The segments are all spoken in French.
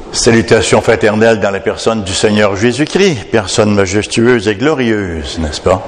Salutations fraternelles dans la personne du Seigneur Jésus-Christ, personne majestueuse et glorieuse, n'est-ce pas?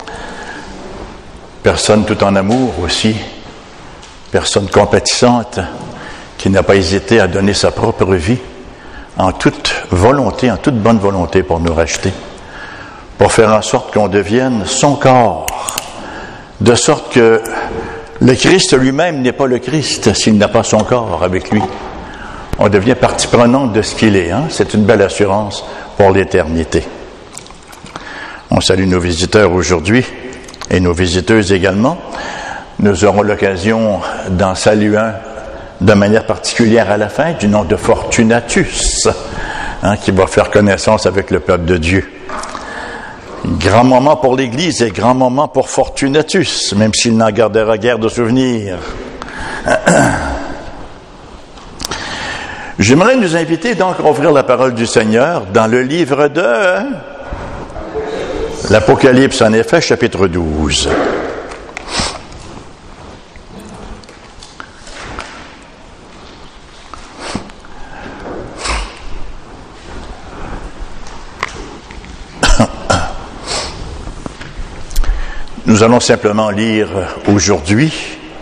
Personne tout en amour aussi, personne compatissante qui n'a pas hésité à donner sa propre vie en toute volonté, en toute bonne volonté pour nous racheter, pour faire en sorte qu'on devienne son corps, de sorte que le Christ lui-même n'est pas le Christ s'il n'a pas son corps avec lui. On devient partie prenante de ce qu'il est. C'est une belle assurance pour l'éternité. On salue nos visiteurs aujourd'hui et nos visiteuses également. Nous aurons l'occasion d'en saluer un de manière particulière à la fin, du nom de Fortunatus, qui va faire connaissance avec le peuple de Dieu. Grand moment pour l'Église et grand moment pour Fortunatus, même s'il n'en gardera guère de souvenirs. J'aimerais nous inviter donc à ouvrir la parole du Seigneur dans le livre de l'Apocalypse, en effet, chapitre 12. Nous allons simplement lire aujourd'hui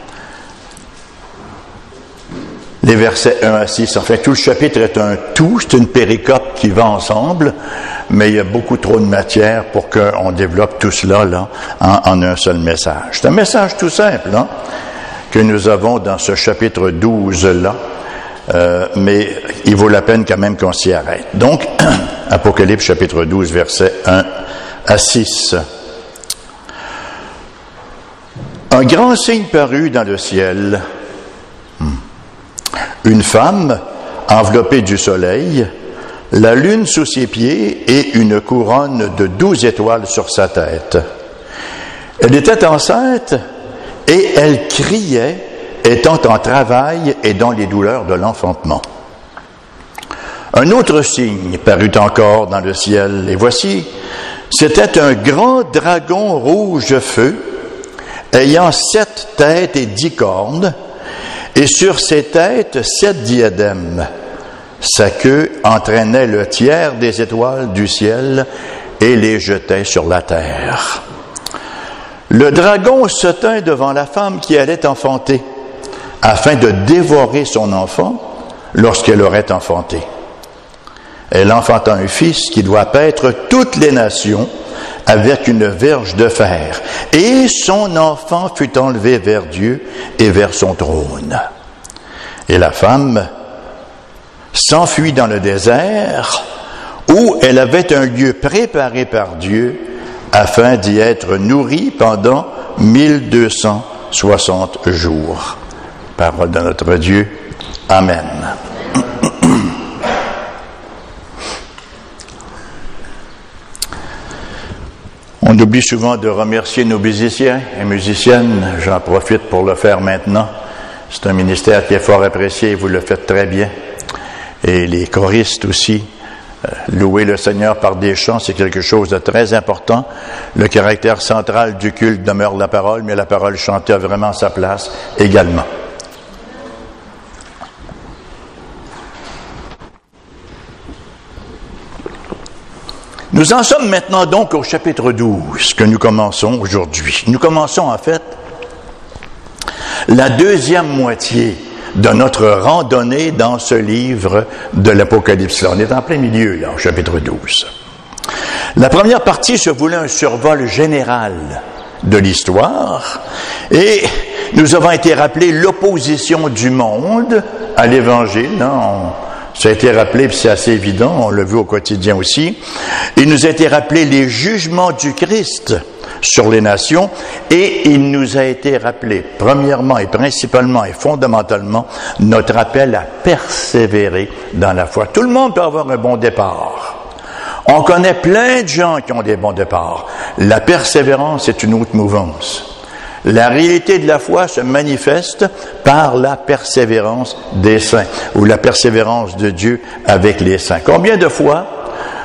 les versets 1 à 6. En fait, tout le chapitre est un tout, c'est une péricope qui va ensemble, mais il y a beaucoup trop de matière pour qu'on développe tout cela là, en un seul message. C'est un message tout simple que nous avons dans ce chapitre 12-là, mais il vaut la peine quand même qu'on s'y arrête. Donc, Apocalypse chapitre 12, versets 1 à 6. Un grand signe parut dans le ciel. Une femme enveloppée du soleil, la lune sous ses pieds et une couronne de 12 étoiles sur sa tête. Elle était enceinte et elle criait, étant en travail et dans les douleurs de l'enfantement. Un autre signe parut encore dans le ciel, et voici, c'était un grand dragon rouge feu, ayant 7 têtes et 10 cornes, et sur ses têtes 7 diadèmes. Sa queue entraînait le tiers des étoiles du ciel et les jetait sur la terre. Le dragon se tint devant la femme qui allait enfanter, afin de dévorer son enfant lorsqu'elle aurait enfanté. Elle enfanta un fils qui doit paître toutes les nations avec une verge de fer. Et son enfant fut enlevé vers Dieu et vers son trône. Et la femme s'enfuit dans le désert, où elle avait un lieu préparé par Dieu, afin d'y être nourrie pendant 1260 jours. Parole de notre Dieu. Amen. On oublie souvent de remercier nos musiciens et musiciennes. J'en profite pour le faire maintenant. C'est un ministère qui est fort apprécié et vous le faites très bien. Et les choristes aussi. Louer le Seigneur par des chants, c'est quelque chose de très important. Le caractère central du culte demeure la parole, mais la parole chantée a vraiment sa place également. Nous en sommes maintenant donc au chapitre 12 que nous commençons aujourd'hui. Nous commençons en fait la deuxième moitié de notre randonnée dans ce livre de l'Apocalypse. On est en plein milieu là, au chapitre 12. La première partie se voulait un survol général de l'histoire et nous avons été rappelés l'opposition du monde à l'Évangile. Ça a été rappelé, puis c'est assez évident, on l'a vu au quotidien aussi. Il nous a été rappelé les jugements du Christ sur les nations, et il nous a été rappelé, premièrement et principalement et fondamentalement, notre appel à persévérer dans la foi. Tout le monde peut avoir un bon départ. On connaît plein de gens qui ont des bons départs. La persévérance est une autre mouvance. La réalité de la foi se manifeste par la persévérance des saints, ou la persévérance de Dieu avec les saints. Combien de fois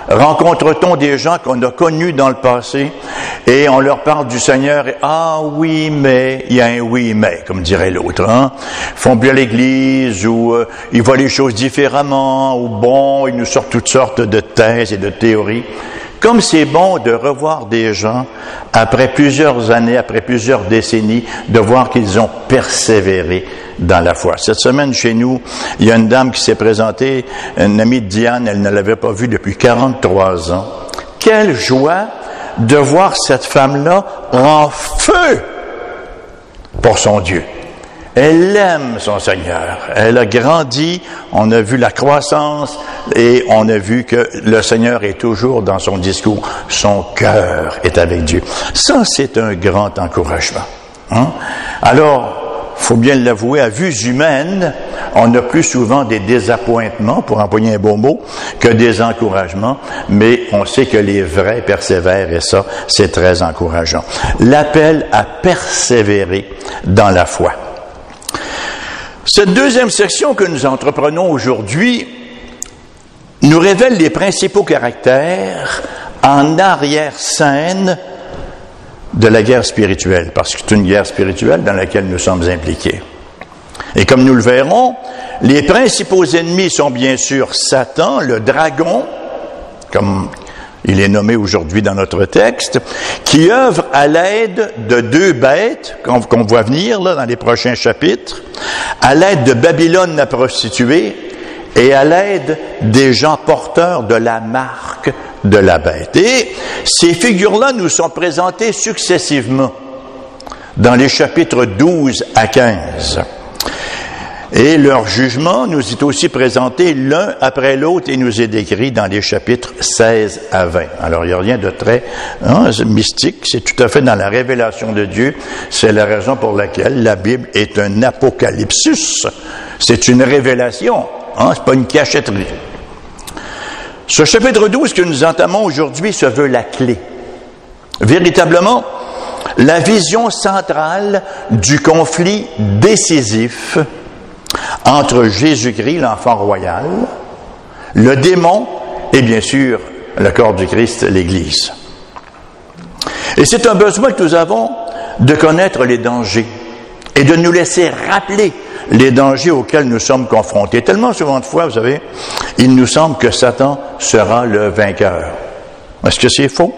Rencontre-t-on des gens qu'on a connus dans le passé et on leur parle du Seigneur et « Ah oui, mais... » Il y a un « oui, mais », comme dirait l'autre. Hein? Ils font bien l'église ou ils voient les choses différemment ou bon, ils nous sortent toutes sortes de thèses et de théories. Comme c'est bon de revoir des gens après plusieurs années, après plusieurs décennies, de voir qu'ils ont persévéré dans la foi. Cette semaine, chez nous, il y a une dame qui s'est présentée, une amie de Diane, elle ne l'avait pas vue depuis 43 ans. Quelle joie de voir cette femme-là en feu pour son Dieu. Elle aime son Seigneur. Elle a grandi, on a vu la croissance et on a vu que le Seigneur est toujours dans son discours. Son cœur est avec Dieu. Ça, c'est un grand encouragement. Hein? Alors, faut bien l'avouer, à vues humaines, on a plus souvent des désappointements, pour employer un beau mot, que des encouragements, mais on sait que les vrais persévèrent et ça, c'est très encourageant. L'appel à persévérer dans la foi. Cette deuxième section que nous entreprenons aujourd'hui nous révèle les principaux caractères en arrière-scène de la guerre spirituelle, parce que c'est une guerre spirituelle dans laquelle nous sommes impliqués. Et comme nous le verrons, les principaux ennemis sont bien sûr Satan, le dragon, comme il est nommé aujourd'hui dans notre texte, qui œuvre à l'aide de deux bêtes, qu'on voit venir là dans les prochains chapitres, à l'aide de Babylone la prostituée et à l'aide des gens porteurs de la marque de la bête. Et ces figures-là nous sont présentées successivement dans les chapitres 12 à 15. Et leur jugement nous est aussi présenté l'un après l'autre et nous est décrit dans les chapitres 16 à 20. Alors, il n'y a rien de très mystique, c'est tout à fait dans la révélation de Dieu. C'est la raison pour laquelle la Bible est un apocalypsus. C'est une révélation, c'est pas une cachotterie. Ce chapitre 12 que nous entamons aujourd'hui se veut la clé. Véritablement, la vision centrale du conflit décisif entre Jésus-Christ, l'enfant royal, le démon et bien sûr le corps du Christ, l'Église. Et c'est un besoin que nous avons de connaître les dangers et de nous laisser rappeler les dangers auxquels nous sommes confrontés. Tellement souvent de fois, vous savez, il nous semble que Satan sera le vainqueur. Est-ce que c'est faux?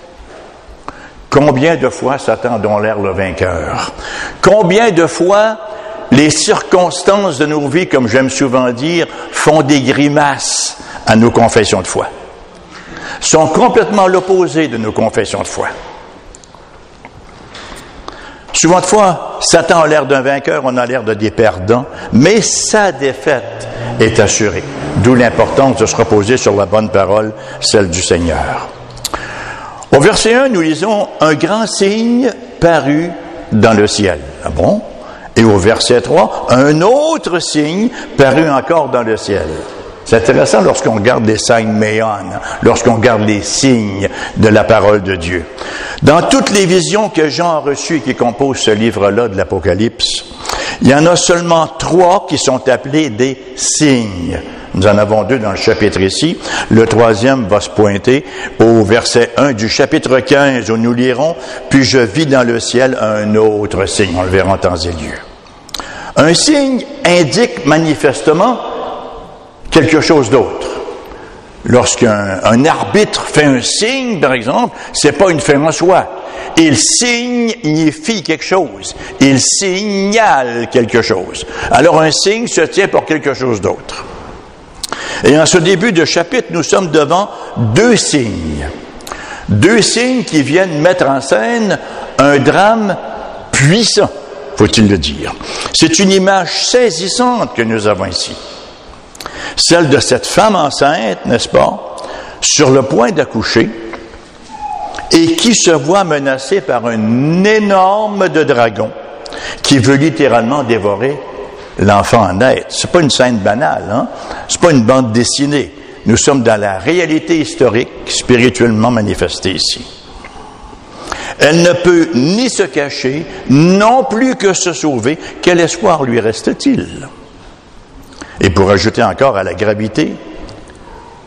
Combien de fois Satan a l'air le vainqueur? Combien de fois les circonstances de nos vies, comme j'aime souvent dire, font des grimaces à nos confessions de foi? Sont complètement l'opposé de nos confessions de foi. Souvent de fois, Satan a l'air d'un vainqueur, on a l'air de des perdants, mais sa défaite est assurée. D'où l'importance de se reposer sur la bonne parole, celle du Seigneur. Au verset 1, nous lisons « Un grand signe parut dans le ciel ». Ah bon? Et au verset 3, « Un autre signe parut encore dans le ciel ». C'est intéressant lorsqu'on regarde les signes méon, lorsqu'on regarde les signes de la parole de Dieu. Dans toutes les visions que Jean a reçues et qui composent ce livre-là de l'Apocalypse, il y en a seulement 3 qui sont appelés des signes. Nous en avons 2 dans le chapitre ici. Le 3e va se pointer au verset 1 du chapitre 15 où nous lirons « Puis je vis dans le ciel un autre signe ». On le verra en temps et lieu. Un signe indique manifestement quelque chose d'autre. Lorsqu'un arbitre fait un signe, par exemple, c'est pas une fin en soi. Il signifie quelque chose. Il signale quelque chose. Alors un signe se tient pour quelque chose d'autre. Et en ce début de chapitre, nous sommes devant 2 signes. 2 signes qui viennent mettre en scène un drame puissant, faut-il le dire. C'est une image saisissante que nous avons ici. Celle de cette femme enceinte, n'est-ce pas, sur le point d'accoucher, et qui se voit menacée par un énorme dragon qui veut littéralement dévorer l'enfant en naître. C'est pas une scène banale, C'est pas une bande dessinée. Nous sommes dans la réalité historique, spirituellement manifestée ici. Elle ne peut ni se cacher, non plus que se sauver. Quel espoir lui reste-t-il? Et pour ajouter encore à la gravité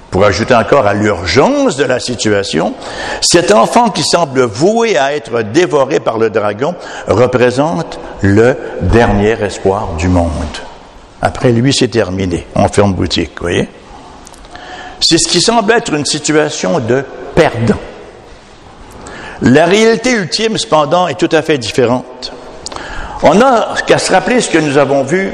Pour ajouter encore à l'urgence de la situation, cet enfant qui semble voué à être dévoré par le dragon représente le dernier espoir du monde. Après lui, c'est terminé. On ferme boutique, vous voyez? C'est ce qui semble être une situation de perdant. La réalité ultime, cependant, est tout à fait différente. On n'a qu'à se rappeler ce que nous avons vu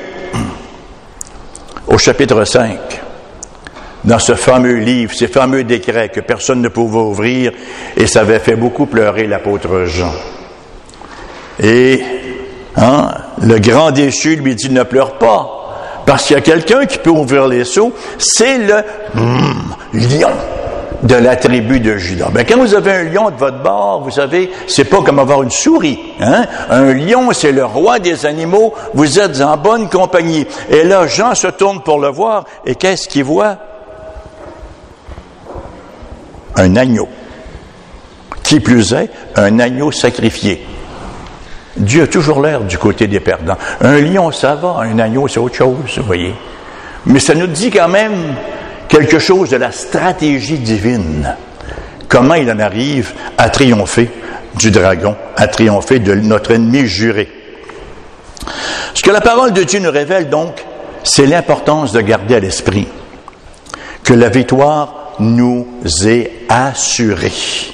au chapitre 5. Dans ce fameux livre, ces fameux décrets que personne ne pouvait ouvrir, et ça avait fait beaucoup pleurer l'apôtre Jean. Et le grand déchu lui dit, ne pleure pas, parce qu'il y a quelqu'un qui peut ouvrir les sceaux, c'est le lion de la tribu de Juda. Ben, quand vous avez un lion de votre bord, vous savez, c'est pas comme avoir une souris. Un lion, c'est le roi des animaux, vous êtes en bonne compagnie. Et là, Jean se tourne pour le voir, et qu'est-ce qu'il voit? Un agneau. Qui plus est, un agneau sacrifié. Dieu a toujours l'air du côté des perdants. Un lion, ça va, un agneau, c'est autre chose, vous voyez. Mais ça nous dit quand même quelque chose de la stratégie divine. Comment il en arrive à triompher du dragon, à triompher de notre ennemi juré. Ce que la parole de Dieu nous révèle donc, c'est l'importance de garder à l'esprit que la victoire nous est assurée.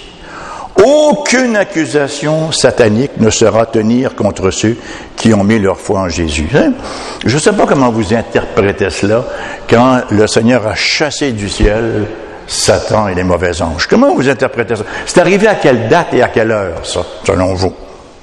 Aucune accusation satanique ne saura tenir contre ceux qui ont mis leur foi en Jésus. Je ne sais pas comment vous interprétez cela quand le Seigneur a chassé du ciel Satan et les mauvais anges. Comment vous interprétez ça? C'est arrivé à quelle date et à quelle heure, ça, selon vous?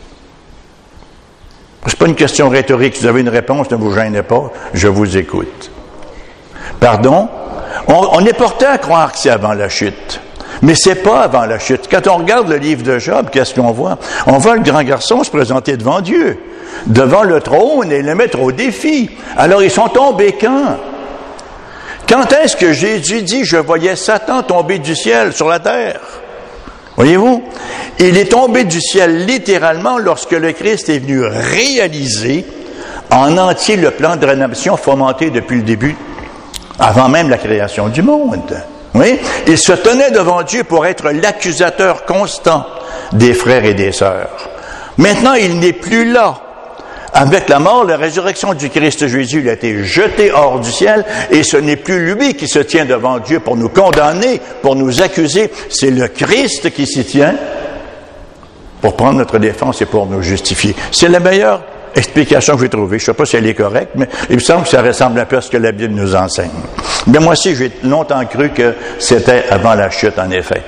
C'est pas une question rhétorique. Si vous avez une réponse, ne vous gênez pas, je vous écoute. Pardon? On est porté à croire que c'est avant la chute. Mais c'est pas avant la chute. Quand on regarde le livre de Job, qu'est-ce qu'on voit? On voit le grand garçon se présenter devant Dieu, devant le trône et le mettre au défi. Alors ils sont tombés quand? Quand est-ce que Jésus dit « Je voyais Satan tomber du ciel sur la terre » ? Voyez-vous? Il est tombé du ciel littéralement lorsque le Christ est venu réaliser en entier le plan de rédemption fomenté depuis le début, avant même la création du monde. Oui? Il se tenait devant Dieu pour être l'accusateur constant des frères et des sœurs. Maintenant, il n'est plus là. Avec la mort, la résurrection du Christ Jésus, il a été jeté hors du ciel et ce n'est plus lui qui se tient devant Dieu pour nous condamner, pour nous accuser. C'est le Christ qui s'y tient pour prendre notre défense et pour nous justifier. C'est la meilleure explication que j'ai trouvée. Je ne sais pas si elle est correcte, mais il me semble que ça ressemble un peu à ce que la Bible nous enseigne. Mais moi aussi, j'ai longtemps cru que c'était avant la chute, en effet.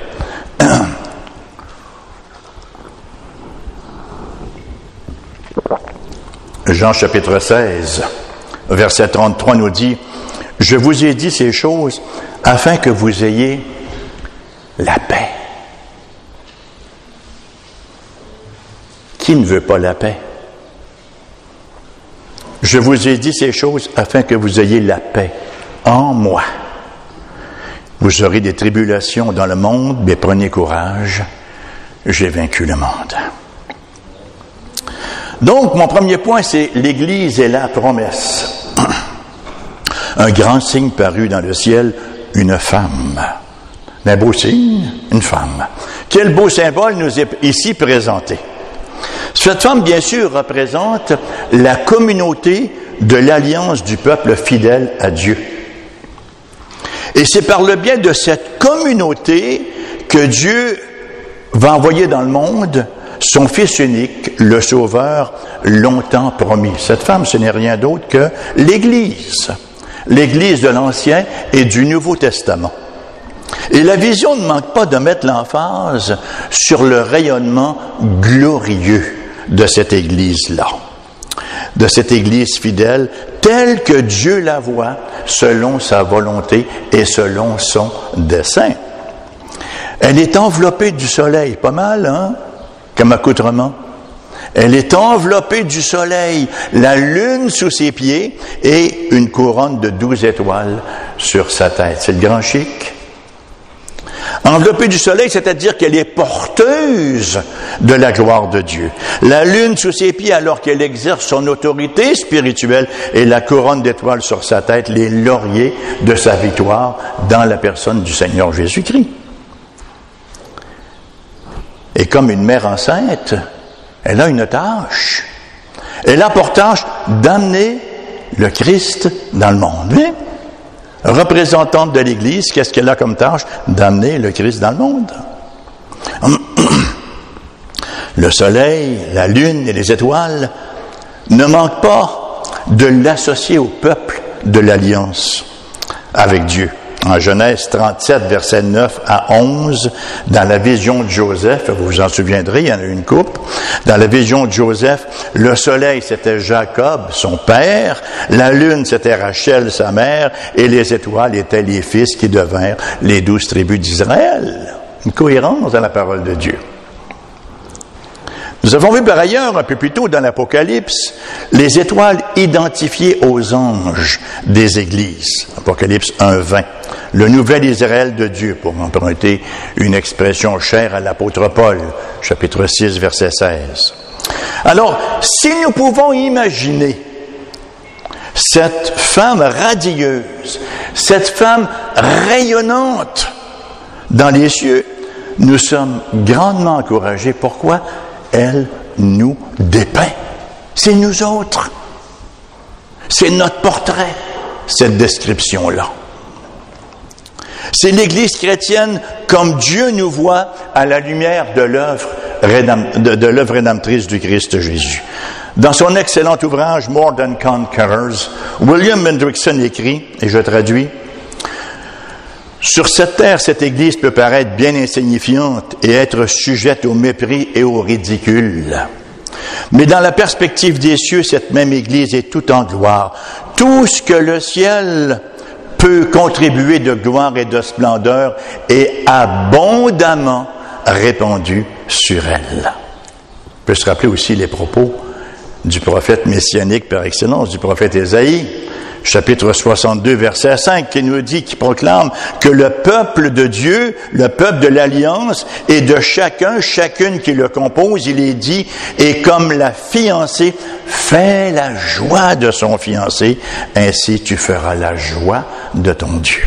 Jean chapitre 16, verset 33 nous dit « Je vous ai dit ces choses afin que vous ayez la paix. » Qui ne veut pas la paix? Je vous ai dit ces choses afin que vous ayez la paix en moi. Vous aurez des tribulations dans le monde, mais prenez courage, j'ai vaincu le monde. Donc, mon premier point, c'est l'Église et la promesse. Un grand signe parut dans le ciel, une femme. Un beau signe, une femme. Quel beau symbole nous est ici présenté. Cette femme, bien sûr, représente la communauté de l'alliance du peuple fidèle à Dieu. Et c'est par le biais de cette communauté que Dieu va envoyer dans le monde son Fils unique, le Sauveur, longtemps promis. Cette femme, ce n'est rien d'autre que l'Église. L'Église de l'Ancien et du Nouveau Testament. Et la vision ne manque pas de mettre l'emphase sur le rayonnement glorieux de cette Église-là, de cette Église fidèle, telle que Dieu la voit, selon sa volonté et selon son dessein. Elle est enveloppée du soleil, pas mal, hein, comme accoutrement. Elle est enveloppée du soleil, la lune sous ses pieds et une couronne de 12 étoiles sur sa tête. C'est le grand chic. Enveloppée du soleil, c'est-à-dire qu'elle est porteuse de la gloire de Dieu. La lune sous ses pieds alors qu'elle exerce son autorité spirituelle et la couronne d'étoiles sur sa tête, les lauriers de sa victoire dans la personne du Seigneur Jésus-Christ. Et comme une mère enceinte, elle a une tâche. Elle a pour tâche d'amener le Christ dans le monde. Oui? Représentante de l'Église, qu'est-ce qu'elle a comme tâche? D'amener le Christ dans le monde. Le soleil, la lune et les étoiles ne manquent pas de l'associer au peuple de l'Alliance avec Dieu. En Genèse 37, versets 9 à 11, dans la vision de Joseph, vous vous en souviendrez, il y en a une coupe, dans la vision de Joseph, le soleil c'était Jacob, son père, la lune c'était Rachel, sa mère, et les étoiles étaient les fils qui devinrent les 12 tribus d'Israël. Une cohérence dans la parole de Dieu. Nous avons vu par ailleurs, un peu plus tôt dans l'Apocalypse, les étoiles identifiées aux anges des églises. Apocalypse 1:20. Le nouvel Israël de Dieu, pour emprunter une expression chère à l'apôtre Paul, chapitre 6, verset 16. Alors, si nous pouvons imaginer cette femme radieuse, cette femme rayonnante dans les cieux, nous sommes grandement encouragés. Pourquoi? Elle nous dépeint. C'est nous autres. C'est notre portrait, cette description-là. C'est l'Église chrétienne comme Dieu nous voit à la lumière de l'œuvre rédemptrice du Christ Jésus. Dans son excellent ouvrage « More Than Conquerors », William Hendrickson écrit, et je traduis, « Sur cette terre, cette Église peut paraître bien insignifiante et être sujette au mépris et au ridicule. Mais dans la perspective des cieux, cette même Église est tout en gloire. Tout ce que le ciel peut contribuer de gloire et de splendeur est abondamment répandu sur elle. » On peut se rappeler aussi les propos du prophète messianique par excellence, du prophète Ésaïe, chapitre 62, verset 5, qui nous dit, qui proclame que le peuple de Dieu, le peuple de l'Alliance, et de chacune qui le compose, il est dit, et comme la fiancée fait la joie de son fiancé, ainsi tu feras la joie de ton Dieu.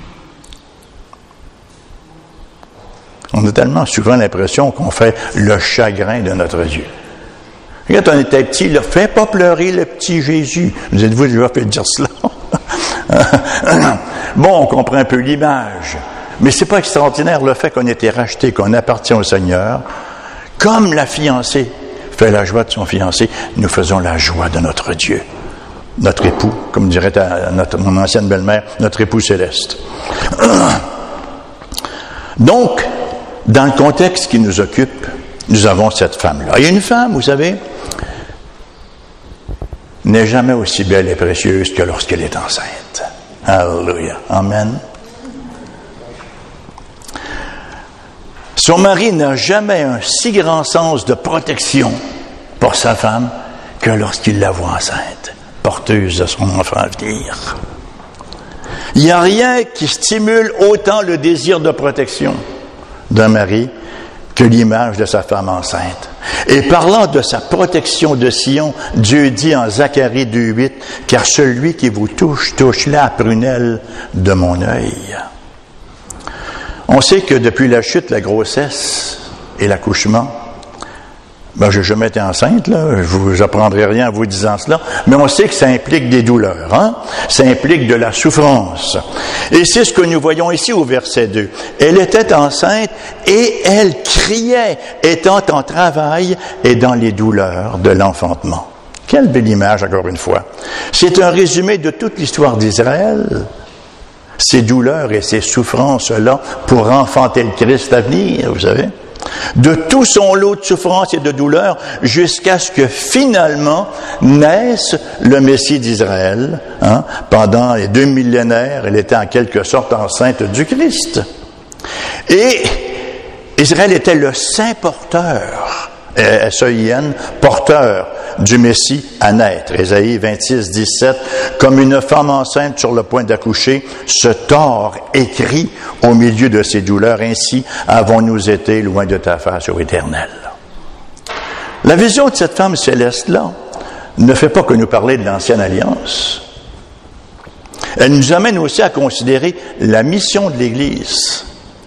On a tellement souvent l'impression qu'on fait le chagrin de notre Dieu. Quand on était petit, il a fait pas pleurer le petit Jésus. Vous êtes-vous déjà fait dire cela? Bon, on comprend un peu l'image. Mais c'est pas extraordinaire le fait qu'on ait été racheté, qu'on appartient au Seigneur. Comme la fiancée fait la joie de son fiancé, nous faisons la joie de notre Dieu. Notre époux, comme dirait mon ancienne belle-mère, notre époux céleste. Donc, dans le contexte qui nous occupe, nous avons cette femme-là. Et une femme, vous savez, n'est jamais aussi belle et précieuse que lorsqu'elle est enceinte. Alléluia. Amen. Son mari n'a jamais un si grand sens de protection pour sa femme que lorsqu'il la voit enceinte, porteuse de son enfant à venir. Il n'y a rien qui stimule autant le désir de protection d'un mari que l'image de sa femme enceinte. Et parlant de sa protection de Sion, Dieu dit en Zacharie 2:8, « Car celui qui vous touche, touche la prunelle de mon œil. » On sait que depuis la chute, la grossesse et l'accouchement, je n'ai jamais été enceinte, là, je ne vous apprendrai rien en vous disant cela, mais on sait que ça implique des douleurs, hein? Ça implique de la souffrance. Et c'est ce que nous voyons ici au verset 2. Elle était enceinte et elle criait, étant en travail et dans les douleurs de l'enfantement. Quelle belle image, encore une fois. C'est un résumé de toute l'histoire d'Israël. Ces douleurs et ces souffrances-là pour enfanter le Christ à venir, vous savez. De tout son lot de souffrances et de douleurs jusqu'à ce que finalement naisse le Messie d'Israël. Pendant les 2 millénaires, elle était en quelque sorte enceinte du Christ. Et Israël était le saint porteur, S-E-I-N, porteur du Messie à naître. Ésaïe 26, 17, « Comme une femme enceinte sur le point d'accoucher, se tord et crie au milieu de ses douleurs, ainsi avons-nous été loin de ta face, ô Éternel. » La vision de cette femme céleste-là ne fait pas que nous parler de l'Ancienne Alliance. Elle nous amène aussi à considérer la mission de l'Église.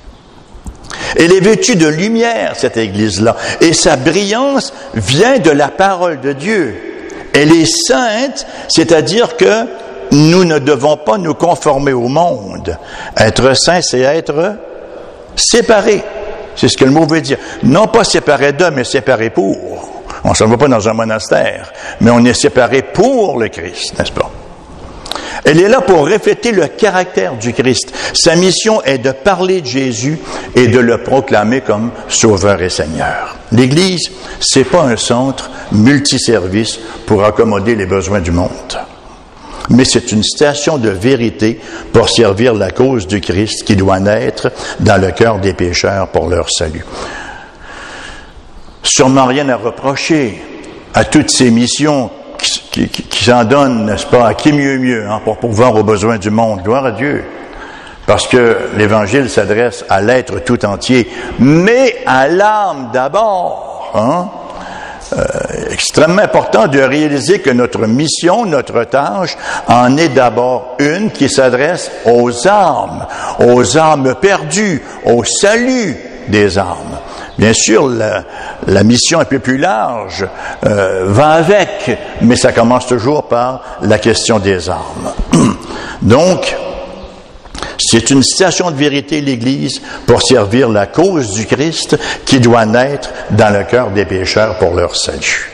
Elle est vêtue de lumière, cette Église-là, et sa brillance vient de la parole de Dieu. Elle est sainte, c'est-à-dire que nous ne devons pas nous conformer au monde. Être saint, c'est être séparé. C'est ce que le mot veut dire. Non pas séparé d'eux, mais séparé pour. On ne s'en va pas dans un monastère, mais on est séparé pour le Christ, n'est-ce pas? Elle est là pour refléter le caractère du Christ. Sa mission est de parler de Jésus et de le proclamer comme Sauveur et Seigneur. L'Église, c'est pas un centre multiservice pour accommoder les besoins du monde, mais c'est une station de vérité pour servir la cause du Christ qui doit naître dans le cœur des pécheurs pour leur salut. Sûrement rien à reprocher à toutes ces missions qui s'en donnent, n'est-ce pas, à qui mieux, pour pouvoir aux besoins du monde. Gloire à Dieu. Parce que l'Évangile s'adresse à l'être tout entier, mais à l'âme d'abord. Extrêmement important de réaliser que notre mission, notre tâche, en est d'abord une qui s'adresse aux âmes perdues, au salut des âmes. Bien sûr, la mission un peu plus large va avec, mais ça commence toujours par la question des âmes. Donc, c'est une station de vérité, l'Église, pour servir la cause du Christ qui doit naître dans le cœur des pécheurs pour leur salut.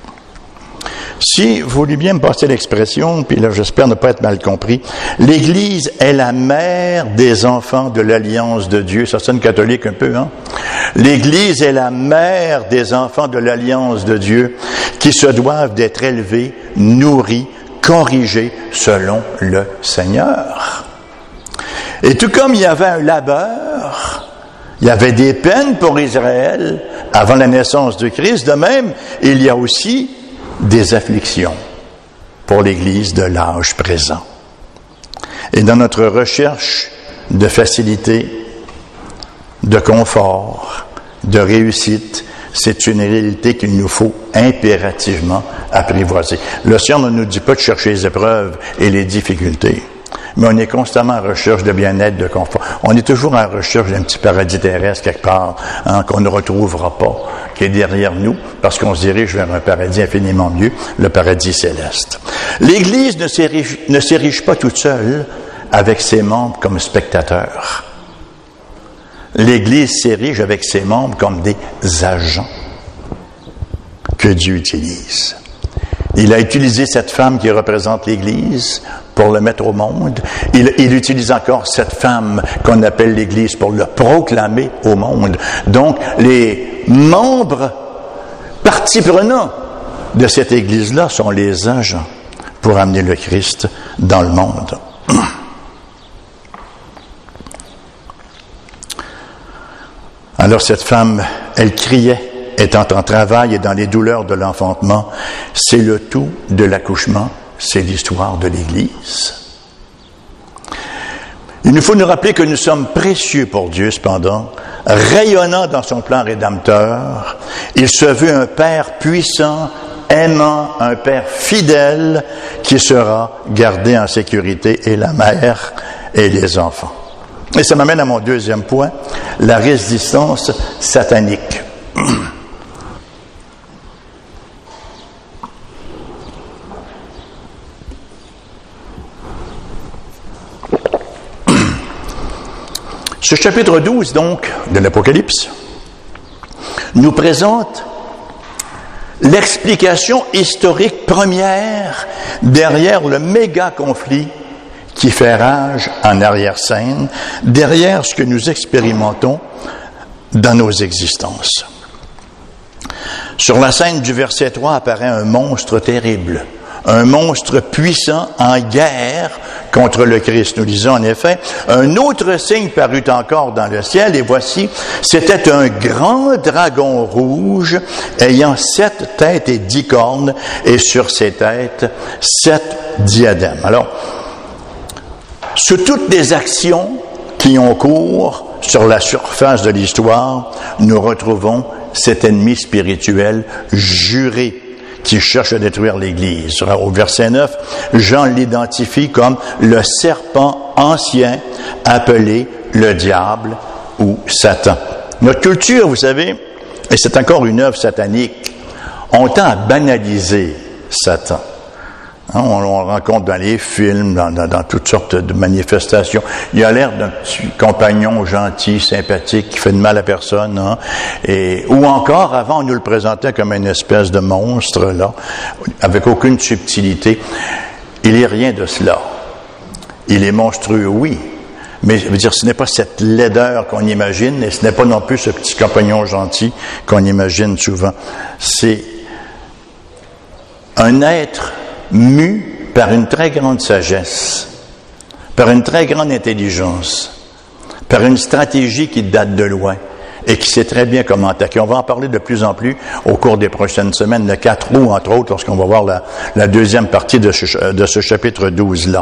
Si vous voulez bien me passer l'expression, puis là j'espère ne pas être mal compris, l'Église est la mère des enfants de l'Alliance de Dieu. Ça sonne catholique un peu, hein? L'Église est la mère des enfants de l'Alliance de Dieu qui se doivent d'être élevés, nourris, corrigés selon le Seigneur. Et tout comme il y avait un labeur, il y avait des peines pour Israël avant la naissance de Christ, de même, il y a aussi des afflictions pour l'Église de l'âge présent. Et dans notre recherche de facilité, de confort, de réussite, c'est une réalité qu'il nous faut impérativement apprivoiser. Le Seigneur ne nous dit pas de chercher les épreuves et les difficultés, mais on est constamment en recherche de bien-être, de confort. On est toujours en recherche d'un petit paradis terrestre quelque part, qu'on ne retrouvera pas, qui est derrière nous, parce qu'on se dirige vers un paradis infiniment mieux, le paradis céleste. L'Église ne s'érige pas toute seule avec ses membres comme spectateurs. L'Église s'érige avec ses membres comme des agents que Dieu utilise. Il a utilisé cette femme qui représente l'Église pour le mettre au monde. Il utilise encore cette femme qu'on appelle l'Église pour le proclamer au monde. Donc, les membres partie prenante de cette Église-là sont les agents pour amener le Christ dans le monde. Alors cette femme, elle criait, étant en travail et dans les douleurs de l'enfantement. C'est le tout de l'accouchement, c'est l'histoire de l'Église. Il nous faut nous rappeler que nous sommes précieux pour Dieu, cependant, rayonnant dans son plan rédempteur. Il se veut un Père puissant, aimant, un Père fidèle qui sera gardé en sécurité, et la mère et les enfants. Et ça m'amène à mon deuxième point, la résistance satanique. Ce chapitre 12, donc, de l'Apocalypse, nous présente l'explication historique première derrière le méga conflit qui fait rage en arrière-scène, derrière ce que nous expérimentons dans nos existences. Sur la scène du verset 3 apparaît un monstre terrible, un monstre puissant en guerre contre le Christ. Nous lisons en effet, un autre signe parut encore dans le ciel, et voici, c'était un grand dragon rouge, ayant 7 têtes et 10 cornes, et sur ses têtes, 7 diadèmes. Alors, sous toutes les actions qui ont cours sur la surface de l'histoire, nous retrouvons cet ennemi spirituel juré qui cherche à détruire l'Église. Au verset 9, Jean l'identifie comme le serpent ancien appelé le diable ou Satan. Notre culture, vous savez, et c'est encore une œuvre satanique, on tend à banaliser Satan. On le rencontre dans les films, dans toutes sortes de manifestations. Il a l'air d'un petit compagnon gentil, sympathique, qui fait de mal à personne. Ou encore, avant, on nous le présentait comme une espèce de monstre, là, avec aucune subtilité. Il n'est rien de cela. Il est monstrueux, oui. Mais je veux dire, ce n'est pas cette laideur qu'on imagine, et ce n'est pas non plus ce petit compagnon gentil qu'on imagine souvent. C'est un être mu par une très grande sagesse, par une très grande intelligence, par une stratégie qui date de loin et qui sait très bien comment attaquer. On va en parler de plus en plus au cours des prochaines semaines, le 4 août, entre autres, lorsqu'on va voir la deuxième partie de ce chapitre 12-là.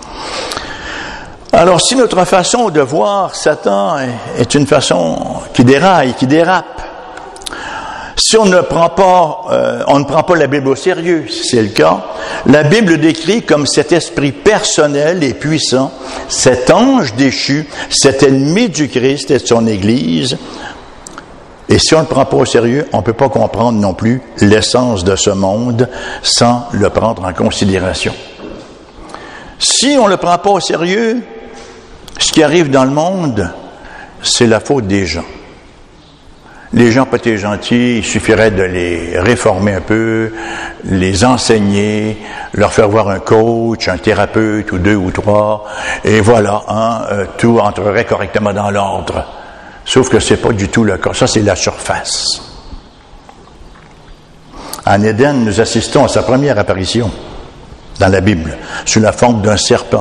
Alors, si notre façon de voir Satan est une façon qui déraille, qui dérape, si on ne prend pas la Bible au sérieux, si c'est le cas, la Bible décrit comme cet esprit personnel et puissant, cet ange déchu, cet ennemi du Christ et de son Église. Et si on ne le prend pas au sérieux, on ne peut pas comprendre non plus l'essence de ce monde sans le prendre en considération. Si on ne le prend pas au sérieux, ce qui arrive dans le monde, c'est la faute des gens. Les gens pas été gentils, il suffirait de les réformer un peu, les enseigner, leur faire voir un coach, un thérapeute ou 2 ou 3, et voilà, tout entrerait correctement dans l'ordre. Sauf que c'est pas du tout le cas. Ça, c'est la surface. En Éden, nous assistons à sa première apparition dans la Bible, sous la forme d'un serpent,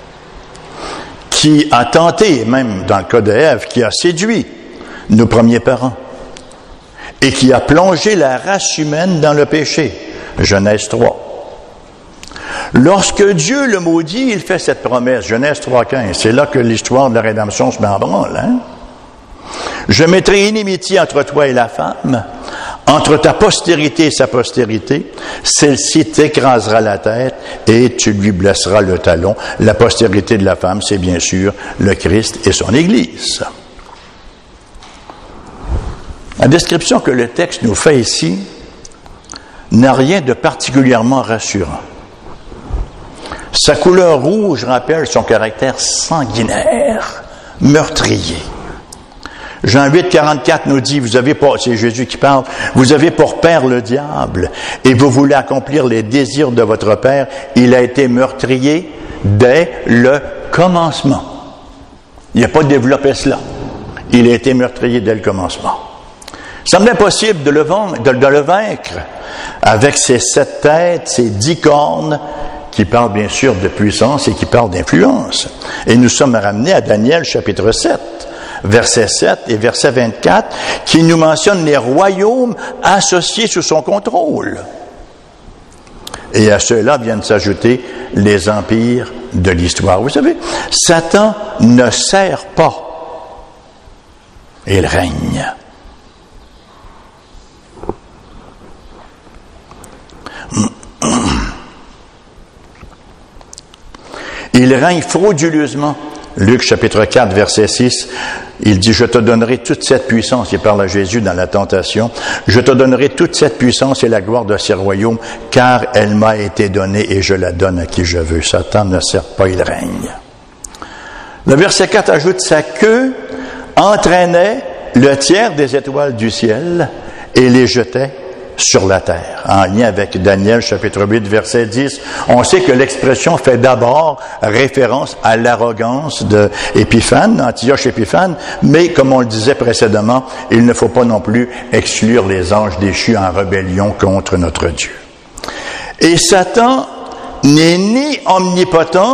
qui a tenté, même dans le cas d'Ève, qui a séduit nos premiers parents, et qui a plongé la race humaine dans le péché. Genèse 3. Lorsque Dieu le maudit, il fait cette promesse. Genèse 3,15. C'est là que l'histoire de la rédemption se met en branle. Je mettrai inimitié entre toi et la femme, entre ta postérité et sa postérité. Celle-ci t'écrasera la tête et tu lui blesseras le talon. La postérité de la femme, c'est bien sûr le Christ et son Église. La description que le texte nous fait ici n'a rien de particulièrement rassurant. Sa couleur rouge rappelle son caractère sanguinaire, meurtrier. Jean 8, 44 nous dit, c'est Jésus qui parle, vous avez pour père le diable et vous voulez accomplir les désirs de votre père. Il a été meurtrier dès le commencement. Il n'a pas développé cela. Il a été meurtrier dès le commencement. Il semble impossible de le vaincre avec ses 7 têtes, ses 10 cornes, qui parlent bien sûr de puissance et qui parlent d'influence. Et nous sommes ramenés à Daniel chapitre 7, verset 7 et verset 24, qui nous mentionne les royaumes associés sous son contrôle. Et à cela viennent s'ajouter les empires de l'histoire. Vous savez, Satan ne sert pas, il règne. Il règne frauduleusement. Luc chapitre 4, verset 6, il dit, je te donnerai toute cette puissance, il parle à Jésus dans la tentation, je te donnerai toute cette puissance et la gloire de ces royaumes, car elle m'a été donnée et je la donne à qui je veux. Satan ne sert pas, il règne. Le verset 4 ajoute, sa queue entraînait le tiers des étoiles du ciel et les jetait sur la terre. En lien avec Daniel, chapitre 8, verset 10, on sait que l'expression fait d'abord référence à l'arrogance d'Épiphane, Antioche Épiphane, mais comme on le disait précédemment, il ne faut pas non plus exclure les anges déchus en rébellion contre notre Dieu. Et Satan n'est ni omnipotent,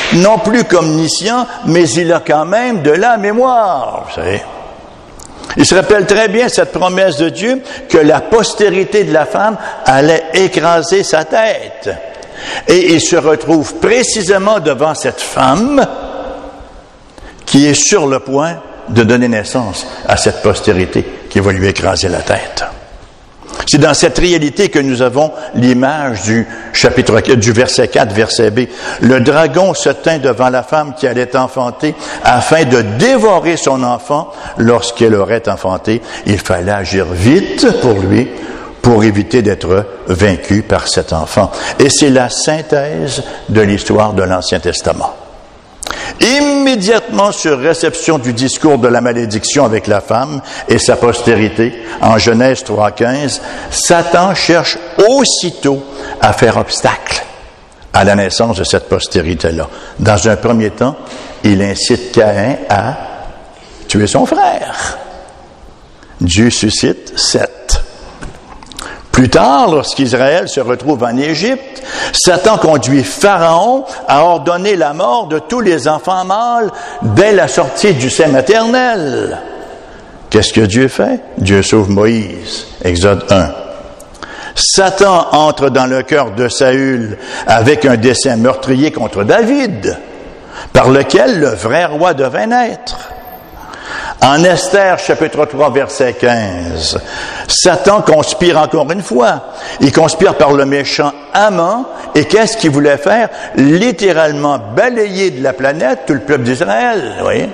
non plus qu'omniscient, mais il a quand même de la mémoire, vous savez. Il se rappelle très bien cette promesse de Dieu que la postérité de la femme allait écraser sa tête. Et il se retrouve précisément devant cette femme qui est sur le point de donner naissance à cette postérité qui va lui écraser la tête. C'est dans cette réalité que nous avons l'image du chapitre 4, du verset 4, verset B. Le dragon se tint devant la femme qui allait enfanter afin de dévorer son enfant lorsqu'elle aurait enfanté. Il fallait agir vite pour lui pour éviter d'être vaincu par cet enfant. Et c'est la synthèse de l'histoire de l'Ancien Testament. Immédiatement sur réception du discours de la malédiction avec la femme et sa postérité, en Genèse 3,15, Satan cherche aussitôt à faire obstacle à la naissance de cette postérité-là. Dans un premier temps, il incite Caïn à tuer son frère. Dieu suscite Seth. Plus tard, lorsqu'Israël se retrouve en Égypte, Satan conduit Pharaon à ordonner la mort de tous les enfants mâles dès la sortie du sein maternel. Qu'est-ce que Dieu fait? Dieu sauve Moïse. Exode 1. Satan entre dans le cœur de Saül avec un dessein meurtrier contre David, par lequel le vrai roi devait naître. En Esther, chapitre 3, verset 15, Satan conspire encore une fois. Il conspire par le méchant Haman. Et qu'est-ce qu'il voulait faire? Littéralement balayer de la planète tout le peuple d'Israël. Vous voyez?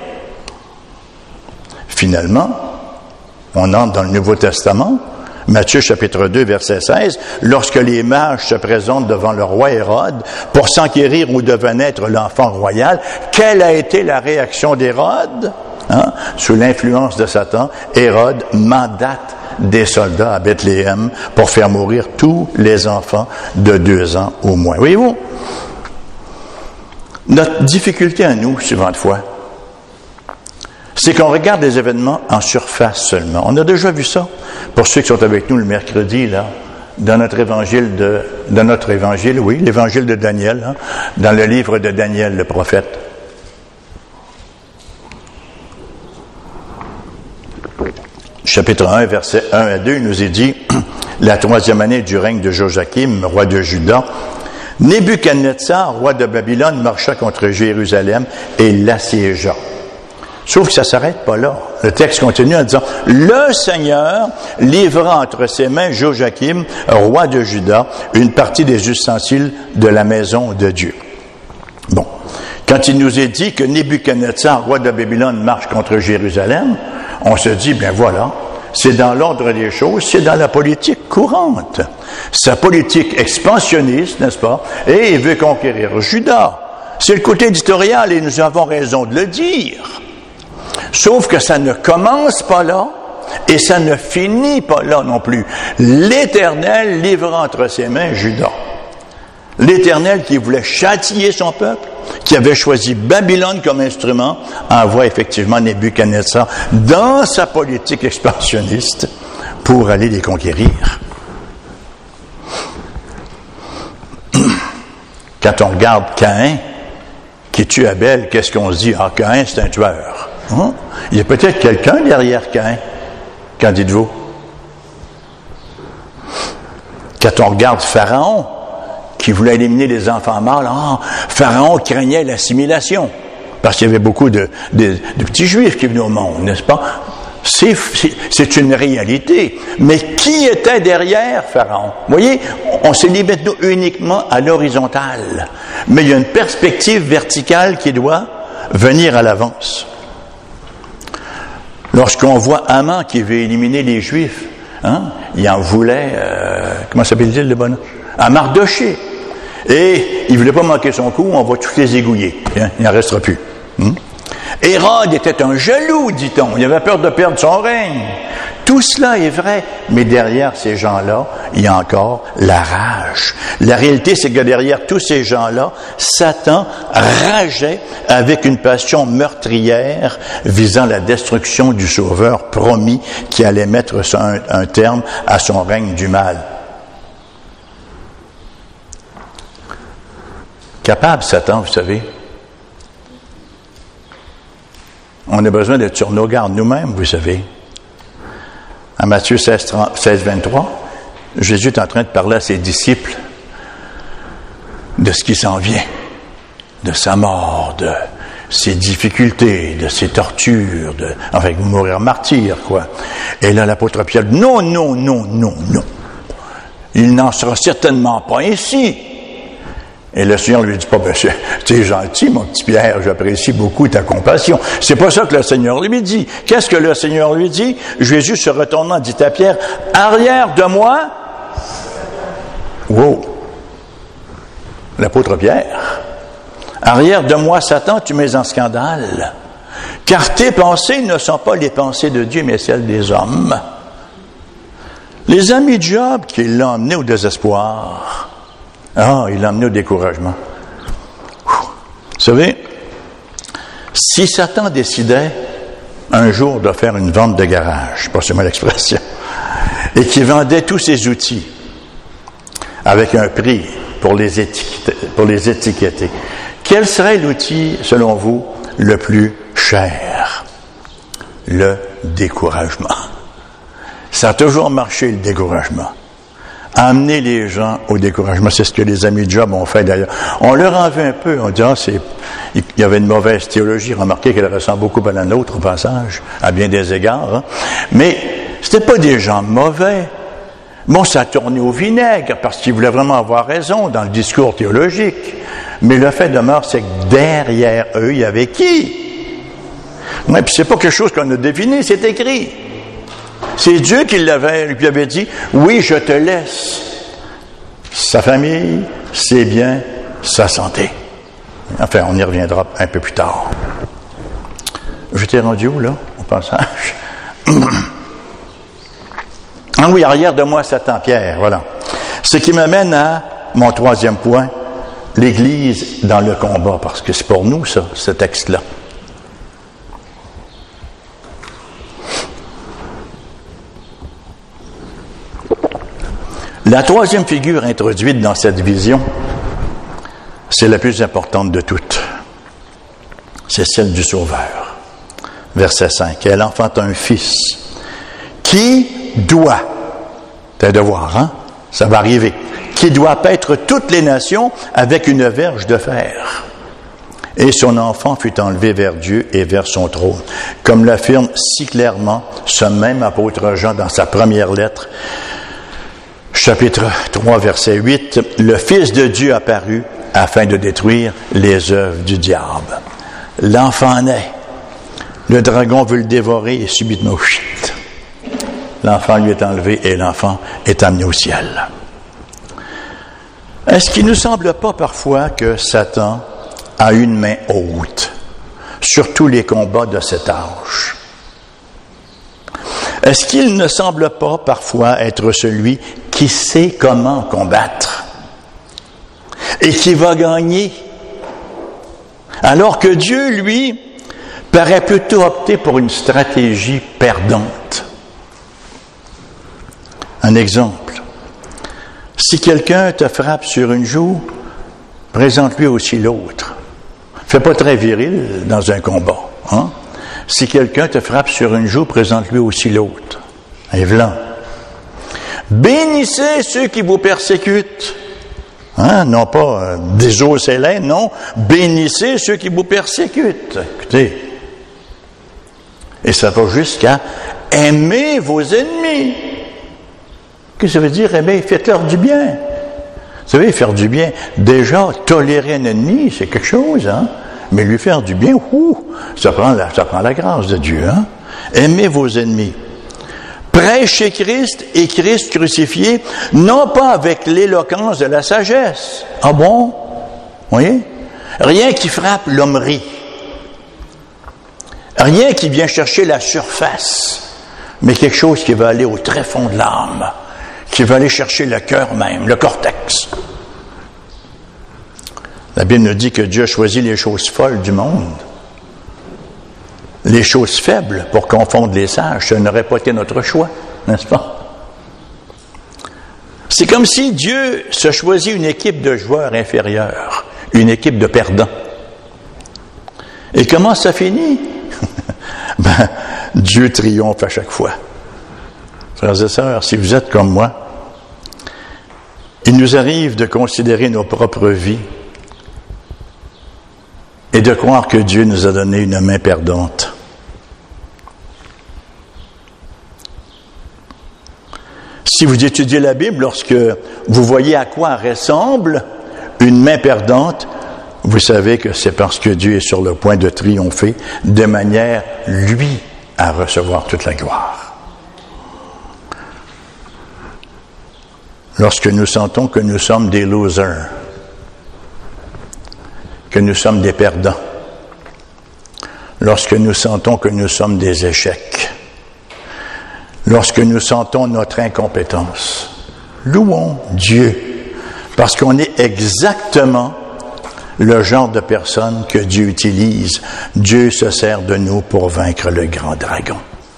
Finalement, on entre dans le Nouveau Testament. Matthieu, chapitre 2, verset 16, lorsque les mages se présentent devant le roi Hérode pour s'enquérir où devait naître l'enfant royal, quelle a été la réaction d'Hérode? Sous l'influence de Satan, Hérode mandate des soldats à Bethléem pour faire mourir tous les enfants de 2 ans au moins. Voyez-vous, notre difficulté à nous, souvent de fois, c'est qu'on regarde les événements en surface seulement. On a déjà vu ça, pour ceux qui sont avec nous le mercredi, là, dans notre évangile, oui, l'évangile de Daniel, dans le livre de Daniel, le prophète. Chapitre 1, versets 1 à 2, il nous est dit, la 3e année du règne de Joachim, roi de Juda, Nebuchadnezzar, roi de Babylone, marcha contre Jérusalem et l'assiégea. Sauf que ça ne s'arrête pas là. Le texte continue en disant, le Seigneur livra entre ses mains Joachim, roi de Juda, une partie des ustensiles de la maison de Dieu. Bon. Quand il nous est dit que Nebuchadnezzar, roi de Babylone, marche contre Jérusalem, on se dit, bien voilà, c'est dans l'ordre des choses, c'est dans la politique courante. Sa politique expansionniste, n'est-ce pas? Et il veut conquérir Juda. C'est le côté éditorial et nous avons raison de le dire. Sauf que ça ne commence pas là et ça ne finit pas là non plus. L'Éternel livra entre ses mains Juda. L'Éternel qui voulait châtier son peuple, qui avait choisi Babylone comme instrument, envoie effectivement Nebuchadnezzar dans sa politique expansionniste pour aller les conquérir. Quand on regarde Caïn, qui tue Abel, qu'est-ce qu'on se dit? Ah, Caïn, c'est un tueur. Il y a peut-être quelqu'un derrière Caïn. Qu'en dites-vous? Quand on regarde Pharaon, qui voulait éliminer les enfants mâles, Pharaon craignait l'assimilation, parce qu'il y avait beaucoup de petits juifs qui venaient au monde, n'est-ce pas? C'est une réalité. Mais qui était derrière Pharaon? Vous voyez, on se limite uniquement à l'horizontale, mais il y a une perspective verticale qui doit venir à l'avance. Lorsqu'on voit Haman qui veut éliminer les Juifs, il en voulait, comment s'appelle-t-il le bonhomme? À Mardoché. Et il ne voulait pas manquer son coup, on va tous les égouiller. Il n'en restera plus. Hérode était un jaloux, dit-on. Il avait peur de perdre son règne. Tout cela est vrai, mais derrière ces gens-là, il y a encore la rage. La réalité, c'est que derrière tous ces gens-là, Satan rageait avec une passion meurtrière visant la destruction du Sauveur promis qui allait mettre un terme à son règne du mal. Capable, Satan, vous savez, On a besoin d'être sur nos gardes nous-mêmes, vous savez. À Matthieu 16, 23, Jésus est en train de parler à ses disciples de ce qui s'en vient, de sa mort, de ses difficultés, de ses tortures, enfin, mourir martyr, quoi. Et là, l'apôtre Pierre dit, non. Il n'en sera certainement pas ainsi. Et le Seigneur lui dit pas, t'es gentil, mon petit Pierre, j'apprécie beaucoup ta compassion. C'est pas ça que le Seigneur lui dit. Qu'est-ce que le Seigneur lui dit? Jésus, se retournant, dit à Pierre, arrière de moi. Wow! L'apôtre Pierre. Arrière de moi, Satan, tu mets en scandale. Car tes pensées ne sont pas les pensées de Dieu, mais celles des hommes. Les amis de Job, qui l'ont emmené au désespoir. Il l'a emmené au découragement. Vous savez, si Satan décidait un jour de faire une vente de garage, pas seulement l'expression, et qu'il vendait tous ses outils avec un prix pour les étiqueter, quel serait l'outil, selon vous, le plus cher? Le découragement. Ça a toujours marché, le découragement. Amener les gens au découragement. C'est ce que les amis de Job ont fait d'ailleurs. On leur en veut un peu. On dit, il y avait une mauvaise théologie. Remarquez qu'elle ressemble beaucoup à la nôtre au passage, à bien des égards. Hein. Mais c'était pas des gens mauvais. Bon, ça tournait au vinaigre parce qu'ils voulaient vraiment avoir raison dans le discours théologique. Mais le fait demeure, c'est que derrière eux, il y avait qui? Ouais, puis c'est pas quelque chose qu'on a deviné, c'est écrit. C'est Dieu qui lui avait dit, oui, je te laisse sa famille, ses biens, sa santé. Enfin, on y reviendra un peu plus tard. Je t'ai rendu où, là, au passage? Ah oui, arrière de moi, Satan, Pierre, voilà. Ce qui m'amène à mon troisième point, l'Église dans le combat, parce que c'est pour nous, ça, ce texte-là. La troisième figure introduite dans cette vision, c'est la plus importante de toutes. C'est celle du Sauveur. Verset 5. Elle enfanta un fils qui doit, c'est un devoir, hein? Ça va arriver, qui doit paître toutes les nations avec une verge de fer. Et son enfant fut enlevé vers Dieu et vers son trône. Comme l'affirme si clairement ce même apôtre Jean dans sa première lettre, chapitre 3, verset 8, « Le Fils de Dieu apparut afin de détruire les œuvres du diable. L'enfant naît. Le dragon veut le dévorer et subitement, chut, l'enfant lui est enlevé et l'enfant est amené au ciel. » Est-ce qu'il ne nous semble pas parfois que Satan a une main haute sur tous les combats de cet âge? Est-ce qu'il ne semble pas parfois être celui qui sait comment combattre et qui va gagner, alors que Dieu, lui, paraît plutôt opter pour une stratégie perdante? Un exemple. Si quelqu'un te frappe sur une joue, présente-lui aussi l'autre. Fais pas très viril dans un combat. Hein? Si quelqu'un te frappe sur une joue, présente-lui aussi l'autre. Et voilà. Bénissez ceux qui vous persécutent. Hein? Non pas des eaux célènes, non. Bénissez ceux qui vous persécutent. Écoutez. Et ça va jusqu'à aimer vos ennemis. Qu'est-ce que ça veut dire aimer? Faites-leur du bien. Vous savez, faire du bien, déjà, tolérer un ennemi, c'est quelque chose, hein? Mais lui faire du bien, ça prend la grâce de Dieu, hein? Aimez vos ennemis. Prêchez Christ et Christ crucifié, non pas avec l'éloquence de la sagesse. Ah bon? Vous voyez? Rien qui frappe l'hommerie. Rien qui vient chercher la surface, mais quelque chose qui va aller au tréfonds de l'âme, qui va aller chercher le cœur même, le cortex. La Bible nous dit que Dieu a choisi les choses folles du monde, les choses faibles pour confondre les sages. Ça n'aurait pas été notre choix, n'est-ce pas? C'est comme si Dieu se choisit une équipe de joueurs inférieurs, une équipe de perdants. Et comment ça finit? Dieu triomphe à chaque fois. Frères et sœurs, si vous êtes comme moi, il nous arrive de considérer nos propres vies et de croire que Dieu nous a donné une main perdante. Si vous étudiez la Bible, lorsque vous voyez à quoi ressemble une main perdante, vous savez que c'est parce que Dieu est sur le point de triompher de manière, lui, à recevoir toute la gloire. Lorsque nous sentons que nous sommes des losers, que nous sommes des perdants, lorsque nous sentons que nous sommes des échecs, lorsque nous sentons notre incompétence, louons Dieu, parce qu'on est exactement le genre de personne que Dieu utilise. Dieu se sert de nous pour vaincre le grand dragon.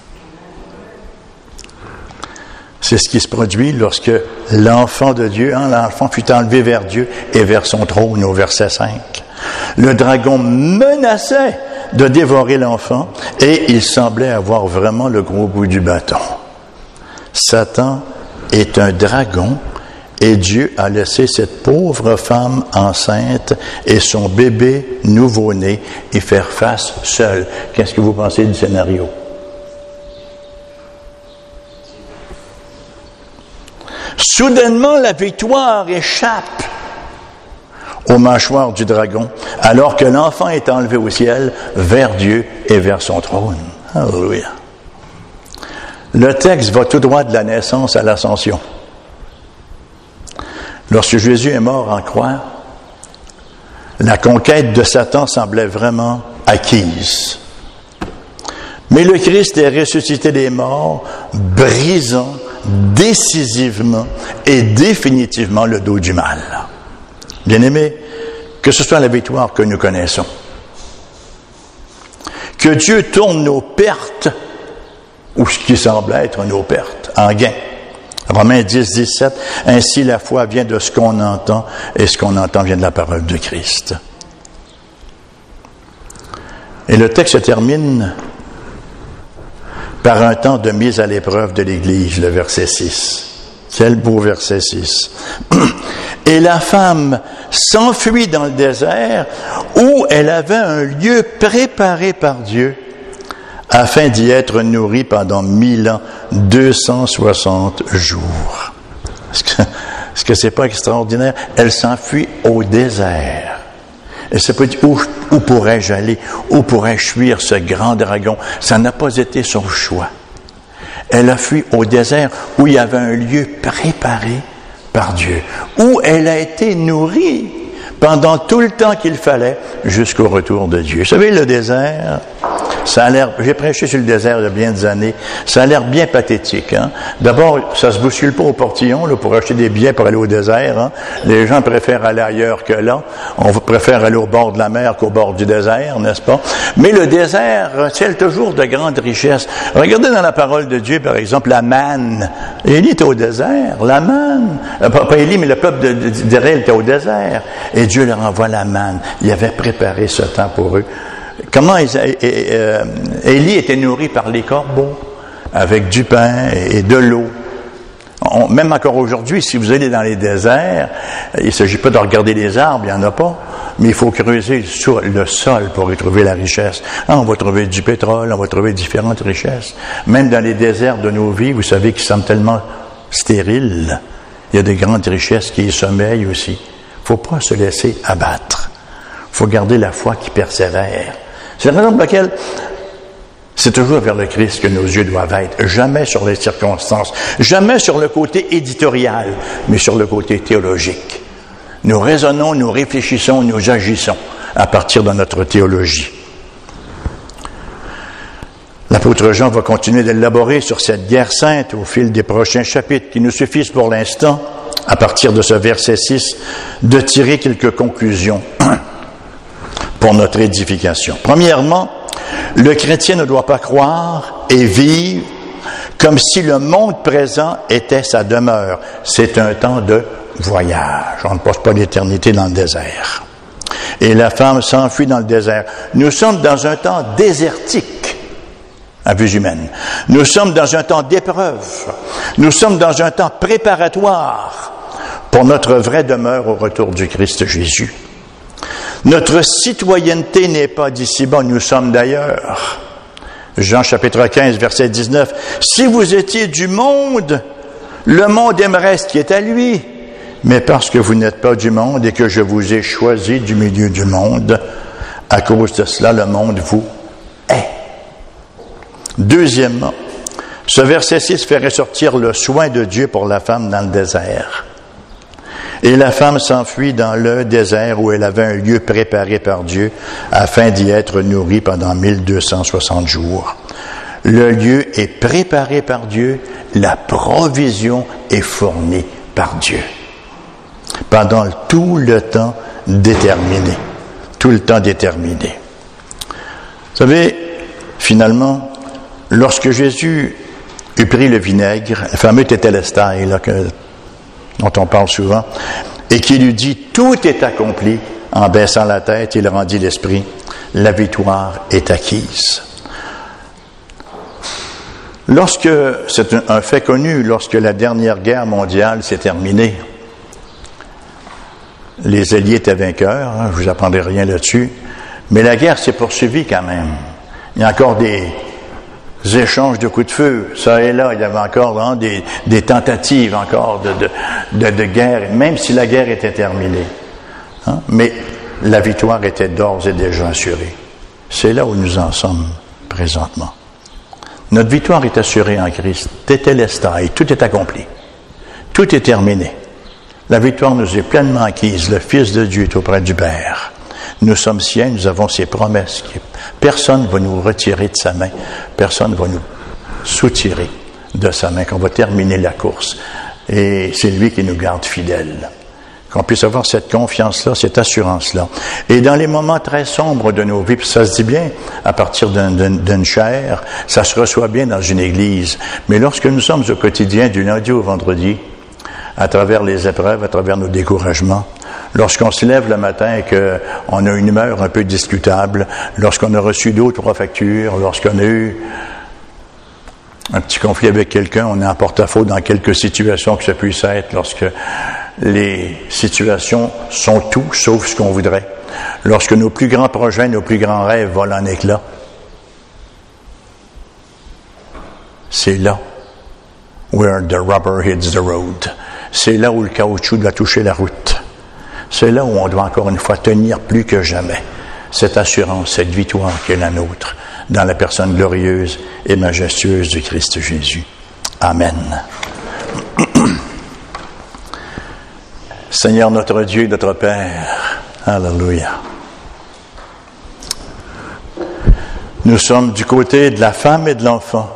C'est ce qui se produit lorsque l'enfant de Dieu, l'enfant fut enlevé vers Dieu et vers son trône au verset 5. Le dragon menaçait de dévorer l'enfant et il semblait avoir vraiment le gros bout du bâton. Satan est un dragon et Dieu a laissé cette pauvre femme enceinte et son bébé nouveau-né y faire face seul. Qu'est-ce que vous pensez du scénario? Soudainement, la victoire échappe aux mâchoires du dragon, alors que l'enfant est enlevé au ciel vers Dieu et vers son trône. Alléluia. Le texte va tout droit de la naissance à l'ascension. Lorsque Jésus est mort en croix, la conquête de Satan semblait vraiment acquise. Mais le Christ est ressuscité des morts, brisant décisivement et définitivement le dos du mal. Bien-aimés, que ce soit la victoire que nous connaissons, que Dieu tourne nos pertes, ou ce qui semble être nos pertes, en gain. Romains 10, 17, ainsi la foi vient de ce qu'on entend, et ce qu'on entend vient de la parole de Christ. Et le texte se termine par un temps de mise à l'épreuve de l'Église, le verset 6. Quel beau verset 6. Et la femme s'enfuit dans le désert où elle avait un lieu préparé par Dieu afin d'y être nourrie pendant 1000 ans, 260 jours. Est-ce que c'est pas extraordinaire? Elle s'enfuit au désert. Elle s'est pas dit, où pourrais-je aller? Où pourrais-je fuir ce grand dragon? Ça n'a pas été son choix. Elle a fui au désert où il y avait un lieu préparé par Dieu, où elle a été nourrie pendant tout le temps qu'il fallait jusqu'au retour de Dieu. Vous savez, le désert, ça a l'air, j'ai prêché sur le désert il y a bien des années, ça a l'air bien pathétique. Hein? D'abord, ça se bouscule pas au portillon là, pour acheter des billets pour aller au désert. Hein? Les gens préfèrent aller ailleurs que là. On préfère aller au bord de la mer qu'au bord du désert, n'est-ce pas? Mais le désert recèle toujours de grandes richesses. Regardez dans la parole de Dieu, par exemple, la manne. Élie était au désert, la manne. Pas Élie, mais le peuple d'Israël était au désert. Et Dieu leur envoie la manne. Il avait préparé ce temps pour eux. Comment Élie était nourri par les corbeaux, avec du pain et de l'eau. Même encore aujourd'hui, si vous allez dans les déserts, il ne s'agit pas de regarder les arbres, il n'y en a pas, mais il faut creuser le sol pour y trouver la richesse. On va trouver du pétrole, on va trouver différentes richesses. Même dans les déserts de nos vies, vous savez qu'ils sont tellement stériles, il y a des grandes richesses qui y sommeillent aussi. Il ne faut pas se laisser abattre. Il faut garder la foi qui persévère. C'est la raison pour laquelle c'est toujours vers le Christ que nos yeux doivent être, jamais sur les circonstances, jamais sur le côté éditorial, mais sur le côté théologique. Nous raisonnons, nous réfléchissons, nous agissons à partir de notre théologie. L'apôtre Jean va continuer d'élaborer sur cette guerre sainte au fil des prochains chapitres qui nous suffisent pour l'instant, à partir de ce verset 6, de tirer quelques conclusions pour notre édification. Premièrement, le chrétien ne doit pas croire et vivre comme si le monde présent était sa demeure. C'est un temps de voyage. On ne passe pas l'éternité dans le désert. Et la femme s'enfuit dans le désert. Nous sommes dans un temps désertique. à vue humaine. Nous sommes dans un temps d'épreuve. Nous sommes dans un temps préparatoire pour notre vraie demeure au retour du Christ Jésus. Notre citoyenneté n'est pas d'ici-bas, nous sommes d'ailleurs. Jean chapitre 15, verset 19. « Si vous étiez du monde, le monde aimerait ce qui est à lui. Mais parce que vous n'êtes pas du monde et que je vous ai choisi du milieu du monde, à cause de cela, le monde vous hait. » Deuxièmement, ce verset 6 fait ressortir le soin de Dieu pour la femme dans le désert. Et la femme s'enfuit dans le désert où elle avait un lieu préparé par Dieu afin d'y être nourrie pendant 1260 jours. Le lieu est préparé par Dieu, la provision est fournie par Dieu. Pendant tout le temps déterminé. Tout le temps déterminé. Vous savez, finalement, lorsque Jésus eut pris le vinaigre, le fameux tétélestai, là, dont on parle souvent, et qu'il lui dit « Tout est accompli », en baissant la tête, il rendit l'esprit, la victoire est acquise. Lorsque, c'est un fait connu, lorsque la dernière guerre mondiale s'est terminée, les Alliés étaient vainqueurs, je ne vous apprendrai rien là-dessus, mais la guerre s'est poursuivie quand même. Il y a encore des échanges de coups de feu, ça et là, il y avait encore des tentatives encore de guerre, même si la guerre était terminée. Mais la victoire était d'ores et déjà assurée. C'est là où nous en sommes présentement. Notre victoire est assurée en Christ. Tétélestai, tout est accompli. Tout est terminé. La victoire nous est pleinement acquise. Le Fils de Dieu est auprès du Père. Nous sommes siens, nous avons ses promesses. Personne ne va nous retirer de sa main. Personne ne va nous soutirer de sa main, qu'on va terminer la course. Et c'est lui qui nous garde fidèles. Qu'on puisse avoir cette confiance-là, cette assurance-là. Et dans les moments très sombres de nos vies, puis ça se dit bien, à partir d'une chair, ça se reçoit bien dans une église. Mais lorsque nous sommes au quotidien, du lundi au vendredi, à travers les épreuves, à travers nos découragements, lorsqu'on se lève le matin et qu'on a une humeur un peu discutable, lorsqu'on a reçu 2 ou 3 factures, lorsqu'on a eu un petit conflit avec quelqu'un, on est en porte-à-faux dans quelques situations que ça puisse être, lorsque les situations sont tout sauf ce qu'on voudrait, lorsque nos plus grands projets, nos plus grands rêves volent en éclats. C'est là where the rubber hits the road. C'est là où le caoutchouc doit toucher la route. C'est là où on doit encore une fois tenir plus que jamais cette assurance, cette victoire qui est la nôtre dans la personne glorieuse et majestueuse du Christ Jésus. Amen. Seigneur notre Dieu, notre Père, alléluia. Nous sommes du côté de la femme et de l'enfant,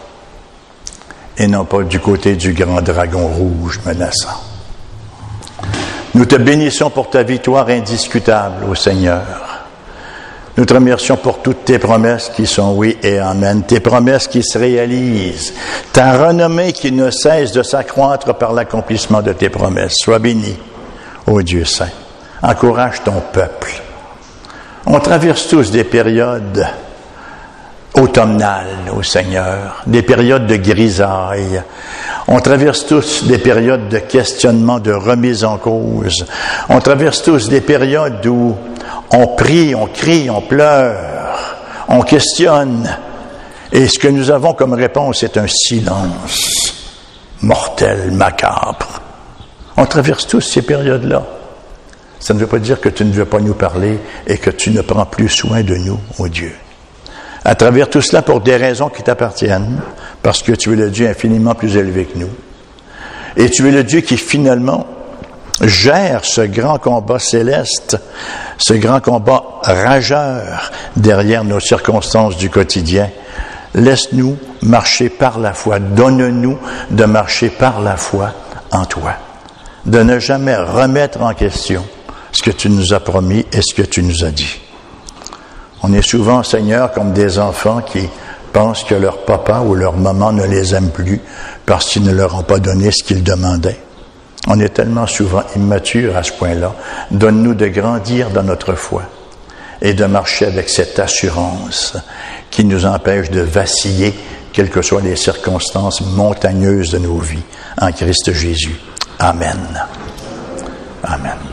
et non pas du côté du grand dragon rouge menaçant. Nous te bénissons pour ta victoire indiscutable, ô Seigneur. Nous te remercions pour toutes tes promesses qui sont oui et amen, tes promesses qui se réalisent, ta renommée qui ne cesse de s'accroître par l'accomplissement de tes promesses. Sois béni, ô Dieu saint. Encourage ton peuple. On traverse tous des périodes automnales, ô Seigneur, des périodes de grisaille. On traverse tous des périodes de questionnement, de remise en cause. On traverse tous des périodes où on prie, on crie, on pleure, on questionne. Et ce que nous avons comme réponse est un silence mortel, macabre. On traverse tous ces périodes-là. Ça ne veut pas dire que tu ne veux pas nous parler et que tu ne prends plus soin de nous, ô Dieu. À travers tout cela, pour des raisons qui t'appartiennent, parce que tu es le Dieu infiniment plus élevé que nous. Et tu es le Dieu qui, finalement, gère ce grand combat céleste, ce grand combat rageur derrière nos circonstances du quotidien. Laisse-nous marcher par la foi. Donne-nous de marcher par la foi en toi. De ne jamais remettre en question ce que tu nous as promis et ce que tu nous as dit. On est souvent, Seigneur, comme des enfants qui pensent que leur papa ou leur maman ne les aime plus parce qu'ils ne leur ont pas donné ce qu'ils demandaient. On est tellement souvent immatures à ce point-là. Donne-nous de grandir dans notre foi et de marcher avec cette assurance qui nous empêche de vaciller, quelles que soient les circonstances montagneuses de nos vies, en Christ Jésus. Amen. Amen.